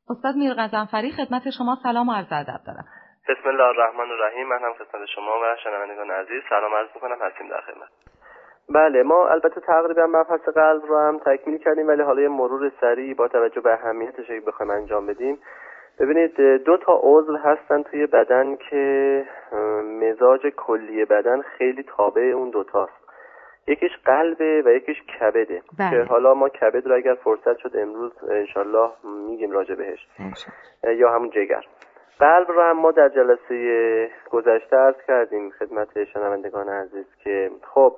استاد میر غضنفری خدمت شما سلام و عرض ادب دارم. بسم الله الرحمن الرحیم. من هم خدمت شما و شنوندگان عزیز سلام عرض می‌کنم. هستیم در خدمت. بله، ما البته تقریبا مبحث قلب رو هم تکمیل کردیم، ولی حالا یه مرور سریع با توجه به اهمیتش اگه بخوایم انجام بدیم. ببینید، 2 تا عضو هستن توی بدن که مزاج کلی بدن خیلی تابع اون 2 تاست. یکیش قلبه و یکیش کبده. بله. که حالا ما کبد رو اگر فرصت شد امروز انشالله میگیم راجع بهش. یا همون جگر. قلب رو هم ما در جلسه گذشته عرض کردیم خدمت شنوندگان عزیز که خب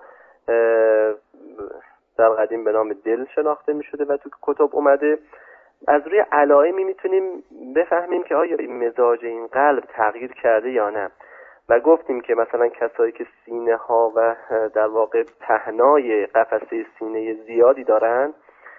در قدیم به نام دل شناخته می شده و تو کتب اومده. از روی علائمی میتونیم بفهمیم که آیا این مزاج این قلب تغییر کرده یا نه. و گفتیم که مثلا کسایی که سینه ها و در واقع پهنای قفسه سینه زیادی دارن،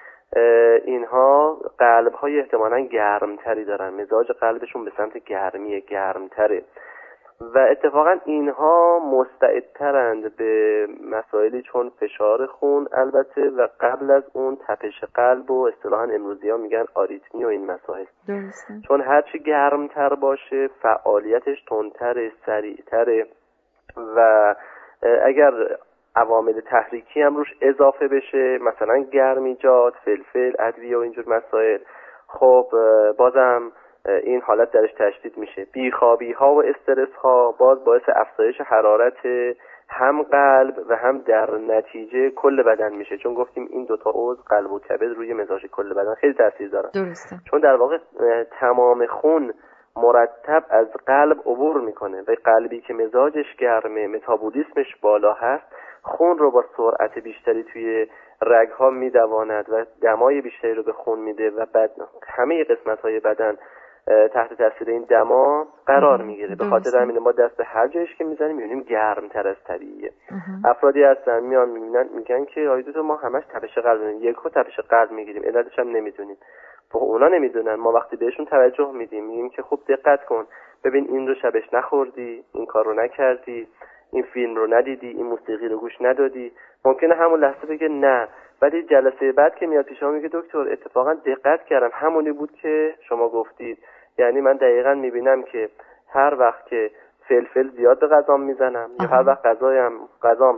اینها قلب های احتمالاً گرمتری دارن، مزاج قلبشون به سمت گرمتره و اتفاقا اینها مستعدترند به مسائلی چون فشار خون البته و قبل از اون تپش قلب و اصطلاحاً امروزی ها میگن آریتمی و این مسائل. درسته. چون هرچی گرمتر باشه فعالیتش تندتره، سریعتره و اگر عوامل تحریکی هم روش اضافه بشه، مثلا گرمیجات، فلفل، ادویه و اینجور مسائل، خب بازم این حالت درش تشدید میشه. بیخوابی ها و استرس ها باز باعث افزایش حرارت هم قلب و هم در نتیجه کل بدن میشه، چون گفتیم این 2 تا عضو قلب و کبد روی مزاج کل بدن خیلی تاثیر دارن. درسته. چون در واقع تمام خون مرتب از قلب عبور میکنه و قلبی که مزاجش گرمه، متابولیسمش بالا هست، خون رو با سرعت بیشتری توی رگ‌ها میدواند و دمای بیشتری رو به خون میده و بعد همه قسمت‌های بدن تحت تاثیر این دما قرار میگیره. به خاطر همین ما دست به هر جایش که میزنیم میبینیم گرمتر از طبیعیه. افرادی هستن میان میگن که آیدو ما همش تپش قلب داریم، یکو تپش قلب میگیریم، علتش هم نمیدونیم. اونا نمیدونن، ما وقتی بهشون توجه میدیم میگیم که خوب دقت کن، ببین این رو شبش نخوردی، این کار رو نکردی، این فیلم رو ندیدی، این موسیقی رو گوش ندادی، ممکنه همون لحظه بگه نه، ولی جلسه بعد که میاد پیش ما میگه دکتر اتفاقا دقت کردم همونی بود که شما گفتید. یعنی من دقیقاً میبینم که هر وقت که فلفل زیاد به غذام میزنم یا هر وقت غذام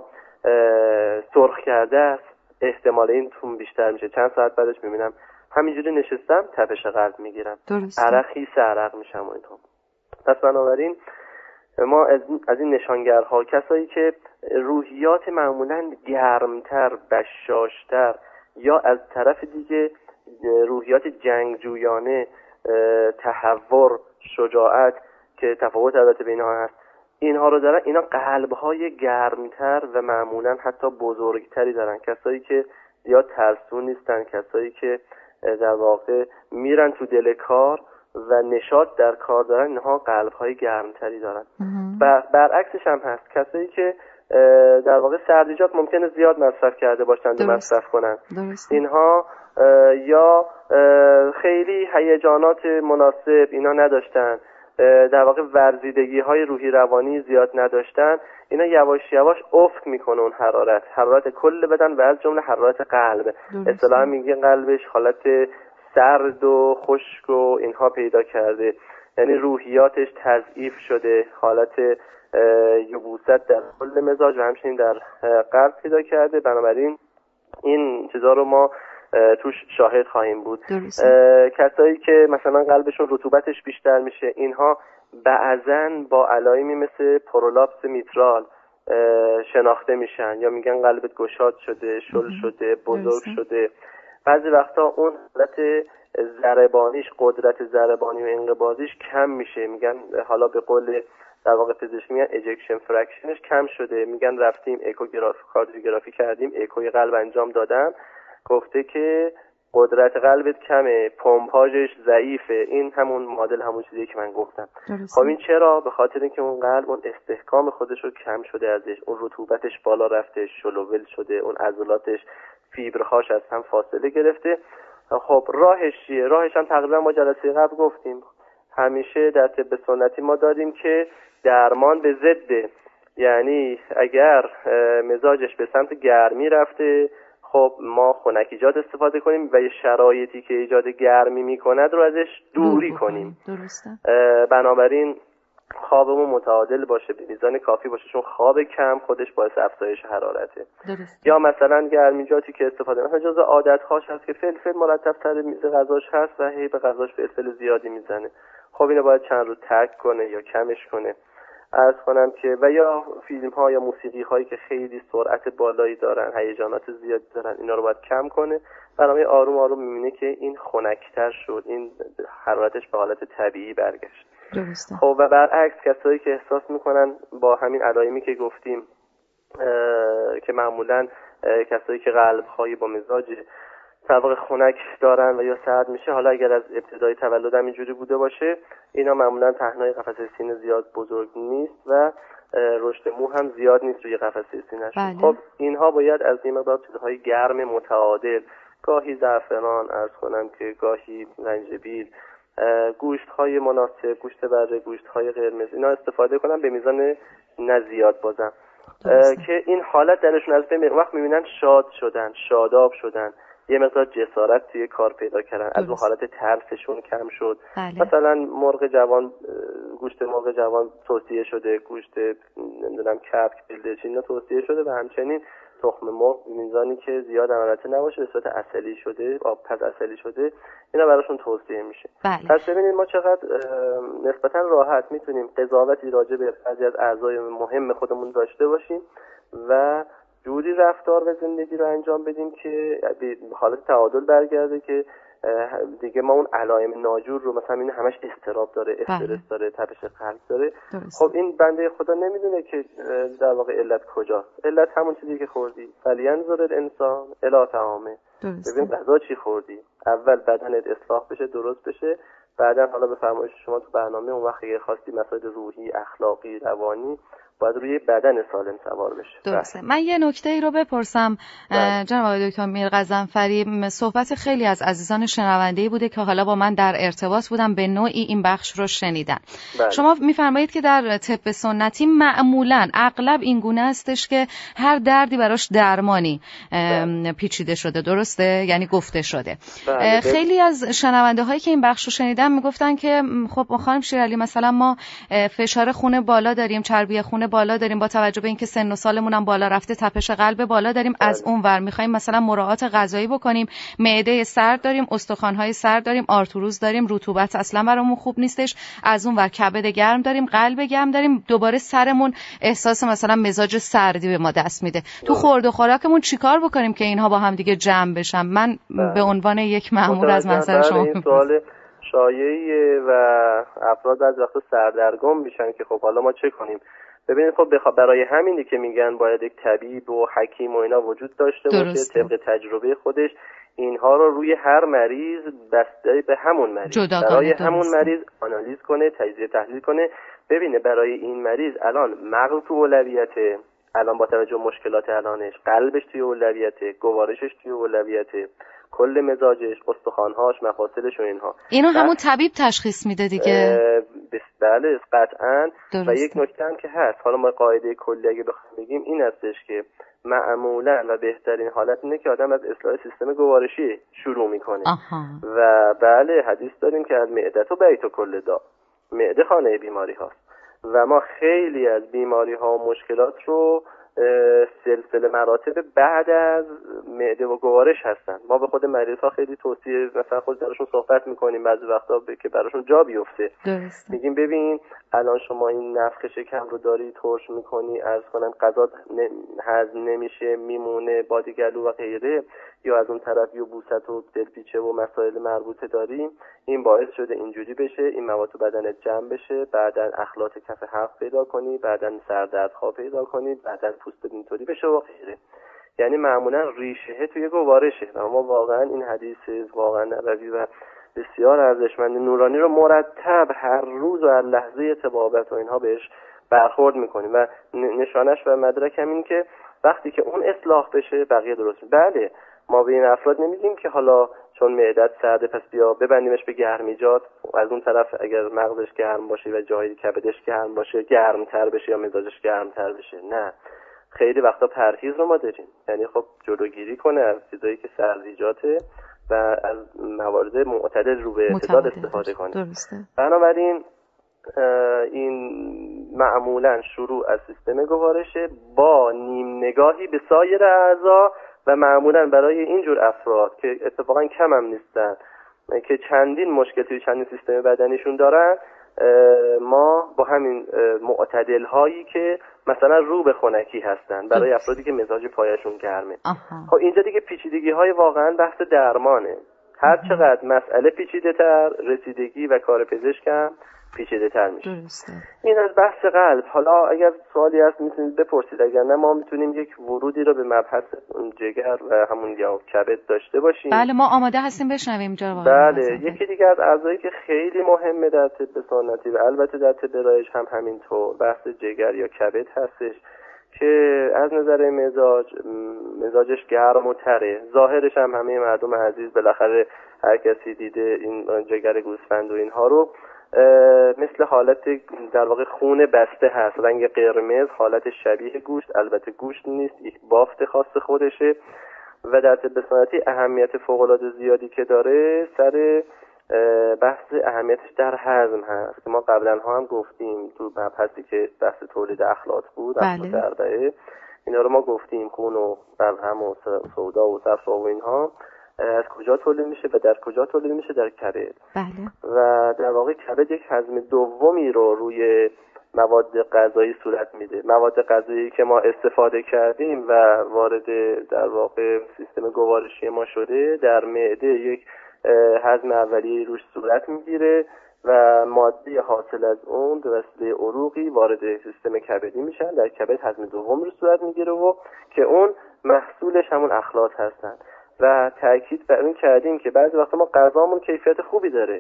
سرخ کرده است، احتمال این توم بیشتر میشه. چند ساعت بعدش میبینم همینجوری نشستم تپش قلب میگیرم، عرق خیس عرق میشم و اینطور. پس بنابراین ما از این نشانگرها، کسایی که روحیات معمولاً گرمتر، بشاشتر یا از طرف دیگه روحیات جنگجویانه، تحور، شجاعت که تفاوت البته بین اینها هست، اینها رو دارن، اینا قلب‌های گرمتر و معمولاً حتی بزرگتری دارن. کسایی که زیاد ترسو نیستن، کسایی که در واقع میرن تو دل کار و نشاط در کار دارن، اینها قلب‌های گرمتری دارن. برعکسش هم هست، کسایی که در واقع سبزیجات ممکنه زیاد مصرف کرده باشن و مصرف کنن، اینها یا خیلی هیجانات مناسب اینا نداشتن، در واقع ورزیدگی‌های روحی روانی زیاد نداشتن، اینا یواش یواش افت میکنه اون حرارت کل بدن و از جمله حرارت قلب. اصطلاحاً میگه قلبش حالت سرد و خشک و اینها پیدا کرده، یعنی روحیاتش تضعیف شده، حالت یبوست در کل مزاج و همچنین در قلب پیدا کرده. بنابراین این چیزا رو ما توش شاهد خواهیم بود. کسایی که مثلا قلبشون رطوبتش بیشتر میشه، اینها بعضاً با علائمی مثل پرولاپس میترال شناخته میشن یا میگن قلبت گشاد شده، شل شده، بزرگ شده. بعضی وقتا اون حالت ضربانیش، قدرت ضربانی و انقباضیش کم میشه، میگن حالا به قول در واقع پزشکی میگن اجکشن فرکشنش کم شده، میگن رفتیم کاردیوگرافی کردیم، اکوی قلب انجام دادم، گفته که قدرت قلبت کمه، پمپاژش ضعیفه. این همون معادل همون چیزی که من گفتم. خب این چرا؟ به خاطر اینکه اون قلب اون استحکام خودش رو کم شده ازش، اون رطوبتش بالا رفته، شلوول شده، اون عضلاتش فیبرهاش از هم فاصله گرفته. خب راهش چیه؟ راهش هم تقریبا ما جلسه قبل گفتیم، همیشه در طب سنتی ما داریم که درمان به ضده، یعنی اگر مزاجش به سمت گرمی رفته، خب ما خنکیجات استفاده کنیم و یه شرایطی که ایجاد گرمی میکند رو ازش دوری کنیم. درسته. بنابراین خوابمون متعادل باشه، به میزان کافی باشه، چون خواب کم خودش باعث افزایش حرارته. درسته. یا مثلا گرمیجاتی که استفاده مثلا جزء عادت‌هاش هست که فلفل مرتب سر میز غذاش هست و هی به غذاش فلفل زیادی میزنه. خب اینو باید چند روز ترک کنه یا کمش کنه. عرض کنم که و یا فیلم ها یا موسیقی هایی که خیلی سرعت بالایی دارن، هیجانات زیادی دارن، اینا رو باید کم کنه. برای آروم آروم میبینه که این خنک‌تر شد، این حرارتش به حالت طبیعی برگشت. درسته. خب و برعکس کسایی که احساس میکنن با همین علائمی که گفتیم که معمولا کسایی که قلب‌های با مزاج در واقع خنک دارن و یا سرد میشه، حالا اگر از ابتدای تولد هم اینجوری بوده باشه، اینا معمولا پهنای قفسه سینه زیاد بزرگ نیست و رشد مو هم زیاد نیست روی قفسه سینه‌شون. خب اینها باید از این مقدار چیزهای گرم متعادل، گاهی زعفران، عرض کنم که گاهی زنجبیل، گوشت‌های مناسب، گوشت بره، گوشت‌های قرمز، اینا استفاده کنن به میزان نه زیاد بازم که این حالت درشون از بین وقت می‌بینن شاد شدن، شاداب شدن، یه مقدار جسارت توی کار پیدا کردن، از اون حالت ترسشون کم شد. مثلا مرغ جوان، گوشت مرغ جوان توصیه شده، گوشت نمیدونم کبک، بلدرچین اینا توصیه شده و همچنین تخم مرغ میزانی که زیاد البته نباشه، به صورت عسلی شده، آبپز عسلی شده، اینا براشون توصیه میشه. پس ببینید ما چقدر نسبتا راحت میتونیم قضاوتی راجع به بعضی از اعضای مهم خودمون داشته باشیم و جوری رفتار و زندگی رو انجام بدیم که به حالت تعادل برگرده که دیگه ما اون علائم ناجور رو، مثلا این همش اضطراب داره، استرس داره، تپش قلب داره، خب این بنده خدا نمیدونه که در واقع علت کجاست. علت همون چیزی که خوردی، فلینظر الانسان الی طعامه، ببین غذا چی خوردی، اول بدنت اصلاح بشه، درست بشه، بعدا حالا به فرمایش شما تو برنامه اون وقت اگه خواستی مسائل روحی، اخلاقی، روانی باید روی بدن سالم سوار بشه. درسته. من یه نکته ای رو بپرسم جناب آقای دکتر میرغضنفری، صحبت خیلی از عزیزان شنونده‌ای بوده که حالا با من در ارتباط بودم، به نوعی این بخش رو شنیدن. شما میفرمایید که در طب سنتی معمولاً اغلب این گونه استش که هر دردی براش درمانی پیچیده شده، درسته؟ یعنی گفته شده. خیلی از شنونده هایی که این بخش رو شنیدن میگفتن که خب خانم شیرعلی مثلا ما فشار خون بالا داریم، چربی خون بالا داریم، با توجه به اینکه سن و سالمون هم بالا رفته تپش قلب بالا داریم، از اون ور میخوایم مثلا مراعات غذایی بکنیم، معده سرد داریم، استخوان‌های سرد داریم، آرتروز داریم، رطوبت اصلا برامون خوب نیستش، از اون ور کبد گرم داریم، قلب گرم داریم، دوباره سرمون احساس مثلا مزاج سردی به ما دست میده. تو خورد و خوراکمون چیکار بکنیم که اینها با هم دیگه جمع بشن؟ من به عنوان یک مأمور از منظر شما این سوال شایعیه و افراد از وقتا سردرگم میشن که خب حالا ما چه کنیم. ببینید خب برای همینی که میگن باید یک طبیب و حکیم و اینا وجود داشته باشه، طبق تجربه خودش اینها رو روی هر مریض بسته به همون مریض، برای همون مریض آنالیز کنه، تجزیه تحلیل کنه، ببینه برای این مریض الان مغز تو اولویته، الان با توجه مشکلات الانش، قلبش توی اولویته، گوارشش توی اولویته، کل مزاجش، استخوان‌هاش، مفاصلش و اینها. اینو همون طبیب تشخیص میده دیگه. بله قطعاً. و یک نکته هم که هست، حالا ما قاعده کلی اگه بخوایم بگیم این هستش که معمولاً و بهترین حالت اینه که آدم از اصلاح سیستم گوارشی شروع میکنه. و بله حدیث داریم که از معدت و بیت و کل دا، معده خانه بیماری هاست و ما خیلی از بیماری ها و مشکلات رو سلسله مراتب بعد از معده و گوارش هستن. ما به خود مریض ها خیلی توصیه مثلا خود درشون صحبت میکنیم بعضی وقتا که براشون جا بیفته. میگیم ببین الان شما این نفخ شکم رو داری، ترش میکنی، عرض کنم غذا هضم نمیشه، میمونه بادیگلو و غیره، یا از اون طرف یبوست و دلپیچه و مسائل مربوطه داریم، این باعث شده اینجوری بشه، این مواد تو بدنت جمع بشه، بعدن اخلاط کف حلق پیدا کنی، بعدن سردردها پیدا کنی، بعدن پوست اینطوری بشه و غیره. یعنی معمولا ریشه توی گوارشه. اما واقعا این حدیث واقعا نبوی و بسیار ارزشمند نورانی رو مرتب هر روز و هر لحظه طبابت و اینها بهش برخورد میکنیم و نشانش و مدرک هم این که وقتی که اون اصلاح بشه بقیه درست میشه. بله ما به این افراد نمیگیم که حالا چون معدت سرده پس بیا ببندیمش به گرمیجات، از اون طرف اگر مغزش گرم باشه و جای کبدش گرم باشه گرمتر بشه یا مزاجش گرمتر بشه. نه، خیلی وقتا پرهیز رو ما داریم، یعنی خب جلوگیری کنه از چیزایی که سرزیجاته و از موارد معتدل رو به اعتدال استفاده کنه. درسته. بنابراین این معمولا شروع از سیستم گوارشه با نیم نگاهی به سایر اعضا و معمولا برای اینجور افراد که اتفاقا کم هم نیستن که چندین مشکل توی چندین سیستم بدنیشون دارن، ما با همین معتدل هایی که مثلا رو به خنکی هستن برای افرادی که مزاج پایشون گرمه. خب اینجا دیگه پیچیدگی های واقعا بحث درمانه. هر چقدر مسئله پیچیده تر، رسیدگی و کار پزشک هم پیچیده تر میشه. این از بحث قلب. حالا اگر سوالی هست میتونید بپرسید، اگر نه ما میتونیم یک ورودی رو به مبحث جگر و همون یا کبد داشته باشیم. بله ما آماده هستیم بشنویم جناب. بله یکی دیگه از اعضایی که خیلی مهمه در طب سنتی و البته در طب رایج هم همینطور بحث جگر یا کبد هستش که از نظر مزاجش گرم و تره. ظاهرش هم همه مردم عزیز بالاخره هر کسی دیده این جگر گوسفند و اینها رو مثل حالت در واقع خون بسته هست، رنگ قرمز، حالت شبیه گوشت، البته گوشت نیست، یک بافت خاص خودشه و در طب سنتی اهمیت فوق‌العاده زیادی که داره سر بحث اهمیتش در هضم هست که ما قبلا هم گفتیم تو مبحثی که بحث تولید اخلاط بود. بله. اخلاط اینا رو ما گفتیم، خون و بلغم و سودا و صفرا و اینها از کجا تولید میشه و در کجا تولید میشه؟ در کبد. بله. و در واقع کبد یک هضم دومی رو روی مواد غذایی صورت میده. مواد غذایی که ما استفاده کردیم و وارد در واقع سیستم گوارشی ما شده در معده یک هضم اولیه روش صورت میگیره و ماده حاصل از اون به وسیله عروقی وارد سیستم کبدی میشن، در کبد هضم دوم رو صورت میگیره و که اون محصولش همون اخلاط هستن. و تأکید بر این کردیم که بعضی وقتا ما غذامون کیفیت خوبی داره،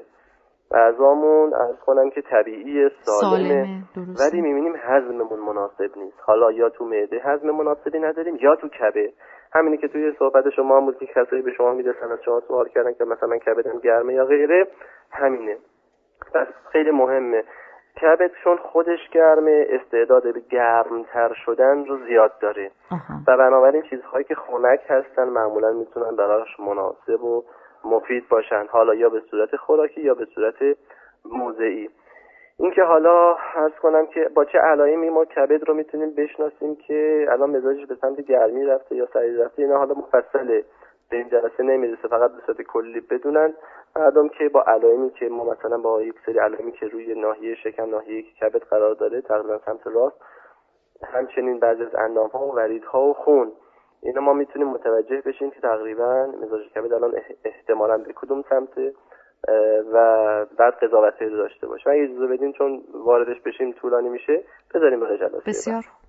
غذامون عرض کنم که طبیعی سالمه ولی میبینیم هضممون مناسب نیست. حالا یا تو معده هضم مناسبی نداریم یا تو کبد. همینی که توی صحبت شما هم بود که کسایی به شما میرسن از شما سوال کردن که مثلا کبدم گرمه یا غیره، همینه. پس خیلی مهمه. کبد چون خودش گرمه استعداد به گرمتر شدن رو زیاد داره و بنابراین چیزهایی که خنک هستن معمولا میتونن براش مناسب و مفید باشن، حالا یا به صورت خوراکی یا به صورت موضعی. این که حالا عرض کنم که با چه علائمی ما کبد رو میتونیم بشناسیم که الان مزاجش به سمت گرمی رفته یا سردی رفته، اینا حالا مفصله به این جلسه نمیرسه، فقط به صورت کلی بدونن مردم که با علائمی که ما مثلا با یک سری علائمی که روی ناحیه شکم، ناحیه کبد قرار داره تقریبا سمت راست، همچنین بعضی از اندام‌ها و وریدها و خون، اینا ما میتونیم متوجه بشیم که تقریبا مزاج کبد الان احتمالاً به کدوم سمته و بعد قضاوتی رو داشته باشه. و اگه اجازه بدین چون واردش بشیم طولانی میشه، بذاریم برای جلسه. بسیار